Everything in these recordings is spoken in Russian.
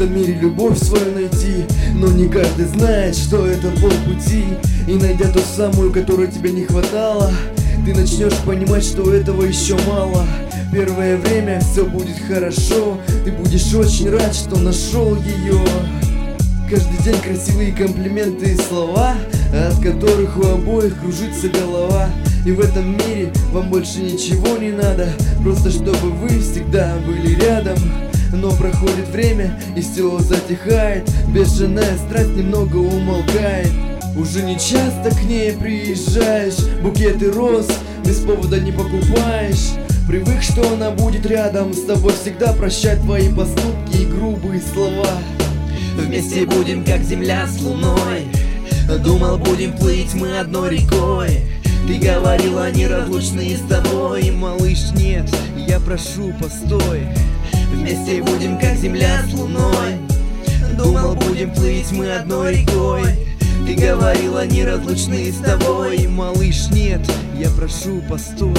этом мире любовь свою найти, но не каждый знает, что это полпути. И найдя ту самую, которой тебе не хватало, ты начнешь понимать, что этого еще мало. Первое время все будет хорошо, ты будешь очень рад, что нашел ее. Каждый день красивые комплименты и слова, от которых у обоих кружится голова. И в этом мире вам больше ничего не надо, просто чтобы вы всегда были рядом. Но проходит время, и село затихает, бешеная страсть немного умолкает. Уже не часто к ней приезжаешь, букеты роз без повода не покупаешь. Привык, что она будет рядом с тобой всегда, прощать твои поступки и грубые слова. Вместе будем, как земля с луной. Думал, будем плыть мы одной рекой. Ты говорила, неразлучные с тобой. Малыш, нет, я прошу, постой. Вместе будем, как земля с луной. Думал, будем плыть мы одной рекой. Ты говорила, неразлучные с тобой. Малыш, нет, я прошу, постой.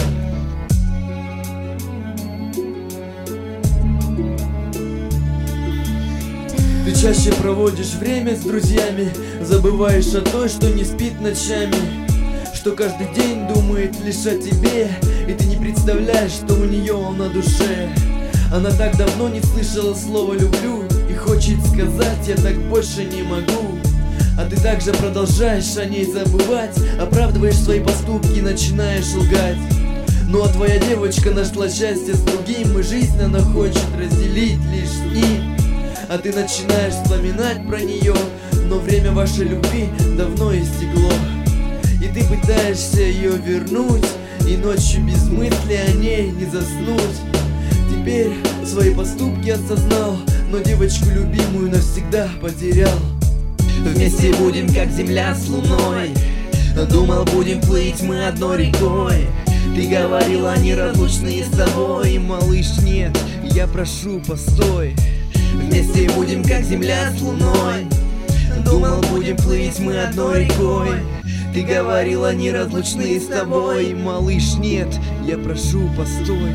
Ты чаще проводишь время с друзьями, забываешь о той, что не спит ночами, что каждый день думает лишь о тебе, и ты не представляешь, что у нее на душе. Она так давно не слышала слова «люблю» и хочет сказать «я так больше не могу». А ты также продолжаешь о ней забывать, оправдываешь свои поступки и начинаешь лгать. Ну а твоя девочка нашла счастье с другим, и жизнь она хочет разделить лишь с ним. А ты начинаешь вспоминать про нее, но время вашей любви давно истекло. И ты пытаешься ее вернуть, и ночью без мысли о ней не заснуть. Теперь свои поступки осознал, но девочку любимую навсегда потерял. Вместе будем, как земля с луной. Думал, будем плыть мы одной рекой. Ты говорила, неразлучные с тобой. Малыш, нет, я прошу, постой. Вместе будем, как земля с луной. Думал, будем плыть мы одной рекой. Ты говорила, неразлучные с тобой. Малыш, нет, я прошу, постой.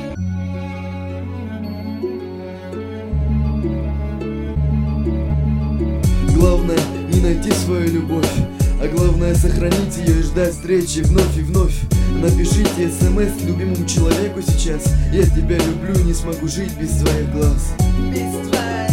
Главное не найти свою любовь, а главное сохранить ее и ждать встречи вновь и вновь. Напишите смс любимому человеку сейчас: я тебя люблю, не смогу жить без твоих глаз. Без твоих